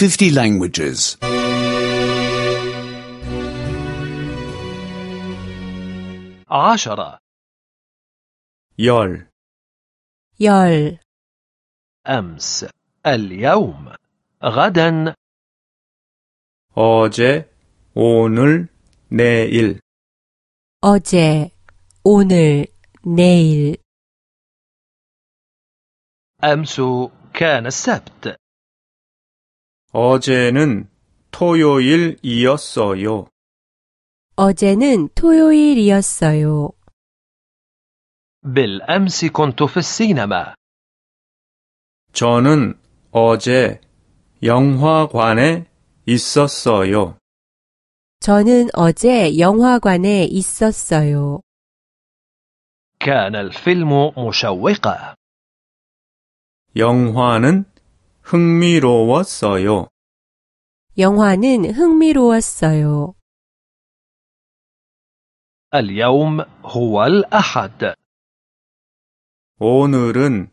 50 languages. 10 열 أمس اليوم غدا 어제 오늘 내일 어제, 오늘, 내일. أمس كان السبت 어제는 토요일이었어요. 어제는 토요일이었어요. بالأمس كنت في السينما 저는 어제 영화관에 있었어요. 저는 어제 영화관에 있었어요. كان الفيلم مشوقا 영화는 흥미로웠어요. 영화는 흥미로웠어요. اليوم هو الأحد 오늘은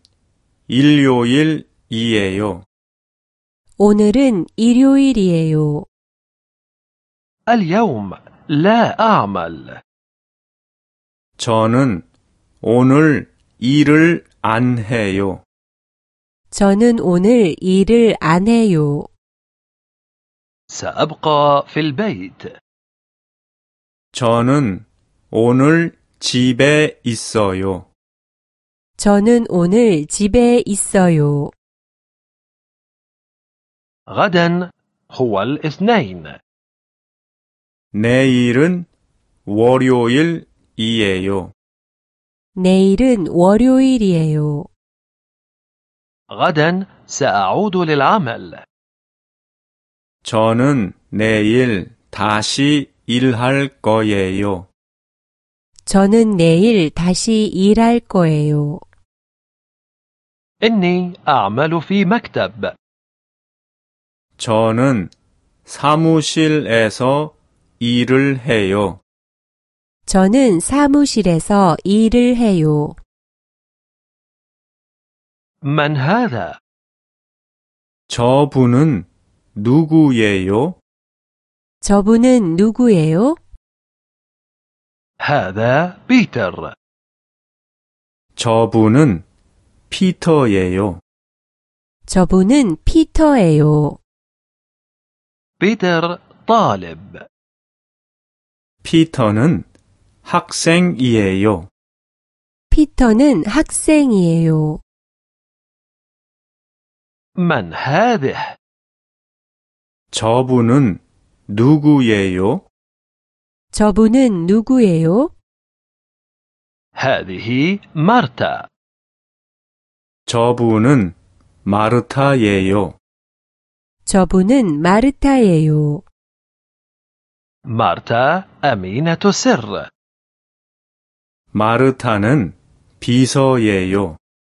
일요일이에요. 오늘은 일요일이에요. اليوم لا أعمل 저는 오늘 일을 안 해요. 저는 오늘 일을 안 해요. سأبقى في البيت 저는 오늘 집에 있어요. 저는 오늘 집에 있어요. غدا هو الاثنين 내일은 월요일이에요. 내일은 월요일이에요. غدا سأعود للعمل 저는 내일 다시 일할 거예요. 저는 내일 다시 일할 거예요. إني أعمل في مكتب 저는 사무실에서 일을 해요. 저는 사무실에서 일을 해요. من هذا؟ 저분은 누구예요? 저분은 누구예요? هذا بيتر 저분은 피터예요. 저분은 피터예요. بيتر طالب 피터는 학생이에요. 피터는 학생이에요. من هذه؟ 저분은 누구예요? 저분은 누구예요? هذه مارتا 저분은 마르타예요. 저분은 마르타예요. مارتا أمينة سر 마르타는 비서예요.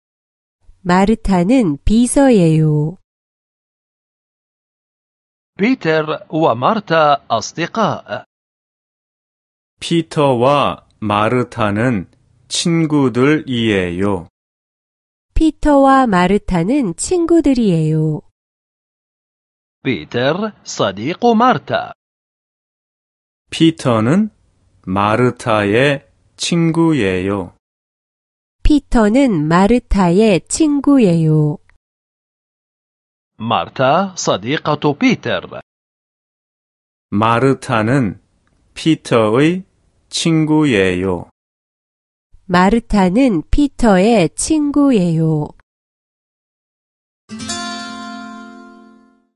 마르타는 비서예요. بيتر ومارتا أصدقاء 피터와 마르타는 친구들이에요. 피터와 마르타는 친구들이에요. بيتر صديق مارتا 피터는 마르타의 친구예요. 피터는 마르타의 친구예요. مارتا صديقة بيتر 마르타는 피터의 친구예요. 마르타는 피터의 친구예요.